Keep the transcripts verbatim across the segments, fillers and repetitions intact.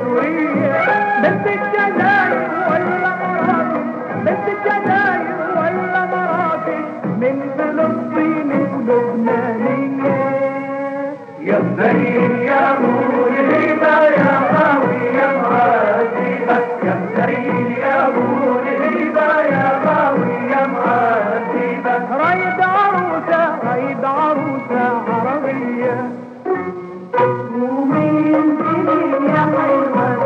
سوريا، بنت الجزائر ولا مراكش، بنت الجزائر ولا مراكش، من فلسطين ولبنانية. يا مسير يا موليبة يا غاوي يا معذبة، يا مسير يا موليبة يا غاوي يا معذبة. رايد عروسة رايد عروسة عربية. ومين دي يا حلوة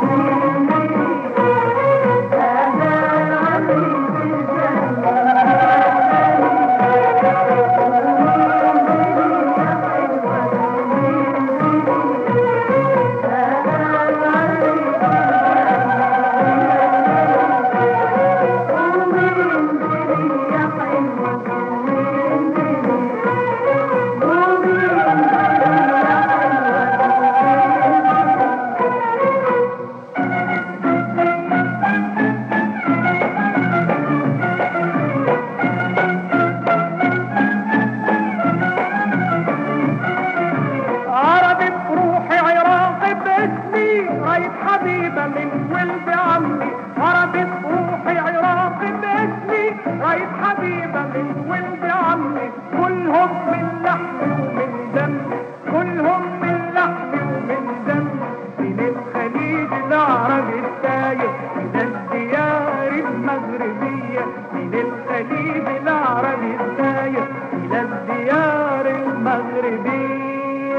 حبيبة من ولد عمي، عربي روحي عراقي باسمي، رايد حبيبة من ولد عمي، كلهم من لحمي ومن دمي، كلهم من لحمي ومن دمي، من الخليج العربي الساير إلى الديار المغربية، من الخليج العربي الساير إلى الديار المغربية.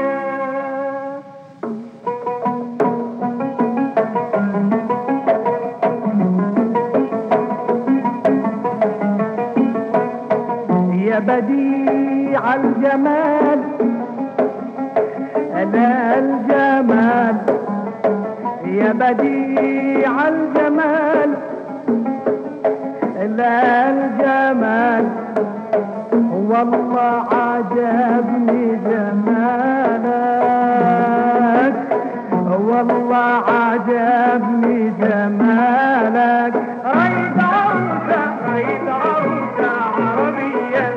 يا بديع الجمال ألا الجمال، يا بديع الجمال ألا الجمال، والله عجبني جمالك، والله عجبني جمالك. رايد عروسة رايد عروسة عربية.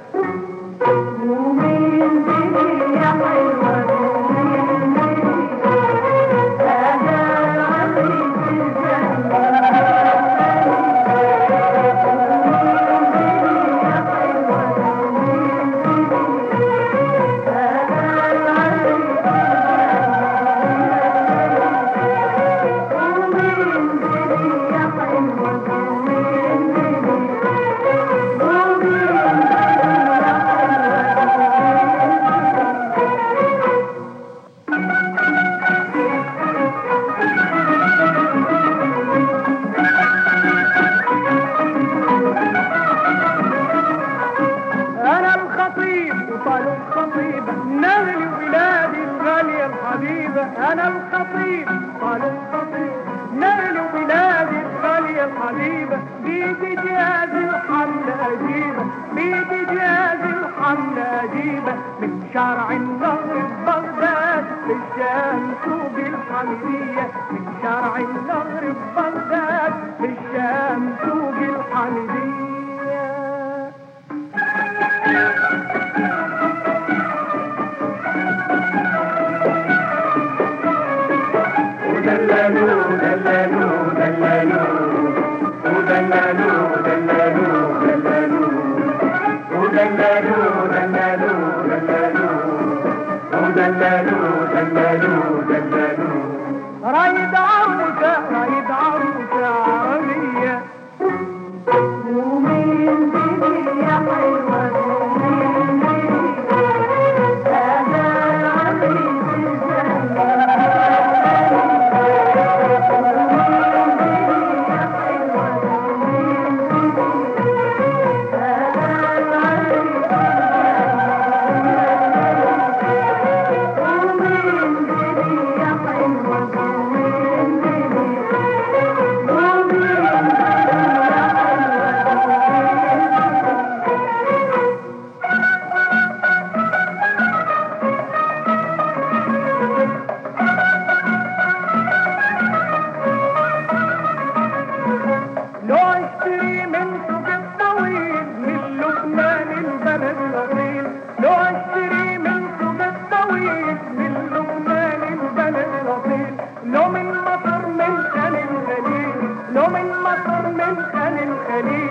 ومين دي يا حلوة أنا الخطيب قال الخطيب نال بلادي الغالية الحبيبة، بيدي جهاز الحمل أجيبة، بيدي جهاز الحمل أجيبة، من شارع النهر ببغداد للشام سوق الحمدية، من شارع النهر ببغداد للشام سوق الحمدية. دللو دللو دللو ودللو دللو دللو ودللو دللو دللو ودللو دللو دللو. رايد عروسة رايد عروسة عربية. ومين دي يا حلوة لو من مصر من خليل الخليل